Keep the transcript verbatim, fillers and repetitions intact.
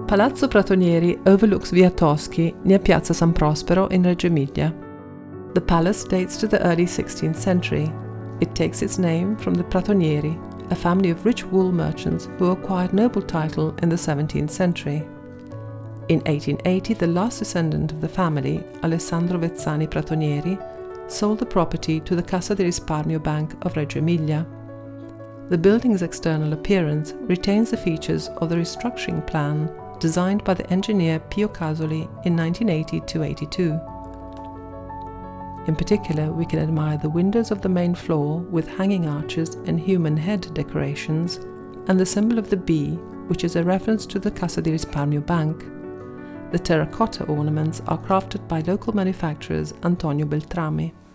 Palazzo Pratonieri overlooks Via Toschi near Piazza San Prospero in Reggio Emilia. The palace dates to the early sixteenth century. It takes its name from the Pratonieri, a family of rich wool merchants who acquired noble title in the seventeenth century. In eighteen eighty, the last descendant of the family, Alessandro Vezzani Pratonieri, sold the property to the Cassa di Risparmio Bank of Reggio Emilia. The building's external appearance retains the features of the restructuring plan designed by the engineer Pio Casoli in nineteen eighty to eighty-two. In particular, we can admire the windows of the main floor with hanging arches and human head decorations, and the symbol of the bee, which is a reference to the Cassa di Risparmio Bank. The terracotta ornaments are crafted by local manufacturers Antonio Beltrami.